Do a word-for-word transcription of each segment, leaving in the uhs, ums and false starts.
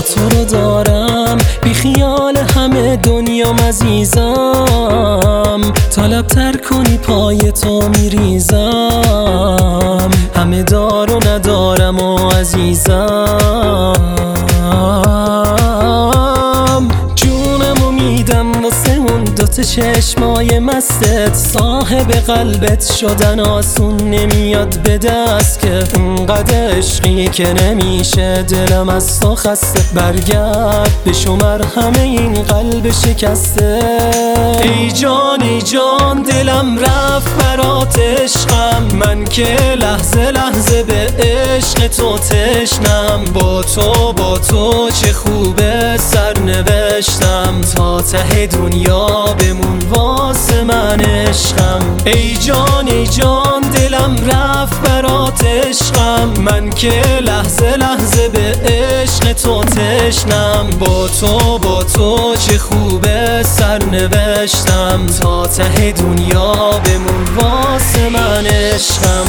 تو رو دارم، بی خیال همه دنیام عزیزم. طلبتر کنی پای تو میریزم، همه دار و ندارم و عزیزم. جونمو میدم واسه اون دوتا چشمای مستت، صاحب قلبت شدن آسون نمیاد به دست، که اونقدر عشقی که نمیشه دلم از تو خسته. برگرد به شمر همه این قلب شکسته. ای جان ای جان دلم رفت برات عشقم، من که لحظه لحظه به عشق تو تشنم. با تو با تو چه خوبه سرنوشتم، تا ته دنیا بمون واسه من عشقم. ای جان ای جان دلم رفت برات عشقم، من که لحظه لحظه به عشق تو تشنم. با تو با تو چه خوبه سرنوشتم، تا ته دنیا بمون واسه من عشقم.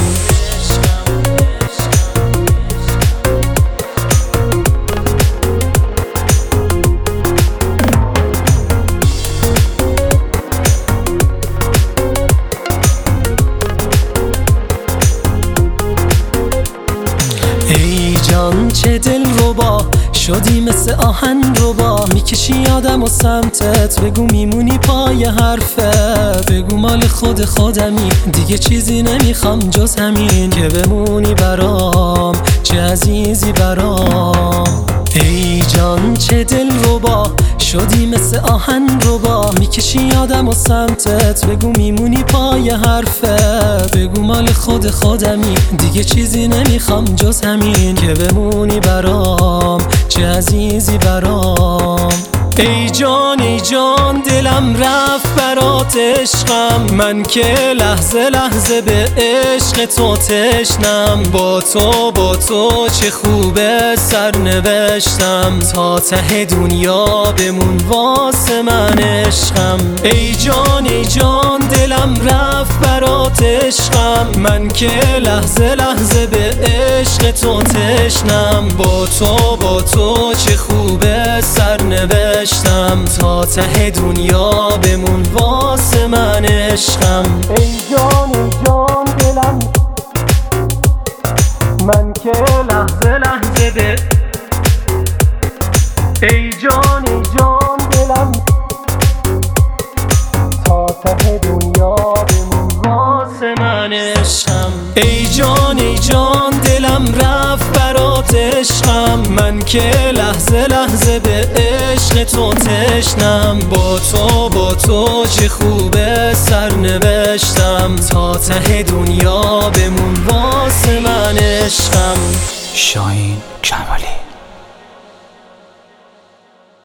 ای جان چه دل ربا شدی مثل آهن ربا، میکشی آدم و سمتت، بگو میمونی پای حرفت. بگو مال خود خودمی، دیگه چیزی نمیخوام جز همین، که بمونی برام چه عزیزی برام. ای جان چه دل ربا شدی مثل آهن ربا، میکشی آدم و سمتت، بگو میمونی پای حرفت. بگو مال خود خودمی، دیگه چیزی نمیخوام جز همین، که بمونی برام چه عزیزی برام. ای جان ای جان دلم رفت برات عشقم، من که لحظه لحظه به عشق تو تشنم. با تو با تو چه خوبه سرنوشتم، تا ته دنیا بمون واسه من عشقم. ای جان ای جان دلم رفت برات عشقم، من که لحظه لحظه به عشق تو تشنم. با تو با تو چه خوبه سرنوشتم، تا ته دنیا بمون واسه من عشقم. ای جان ای جان دلم، من که لحظه لحظه به ای جان ای جان دلم، تا ته دنیا بمون واسه من عشقم. ای جان ای جان دلم رفت برات عشقم، من که لحظه لحظه به عشق تو تشنم. با تو با تو چه خوبه سرنوشتم، تا ته دنیا بمون واسه من عشقم. شاهین کمالی.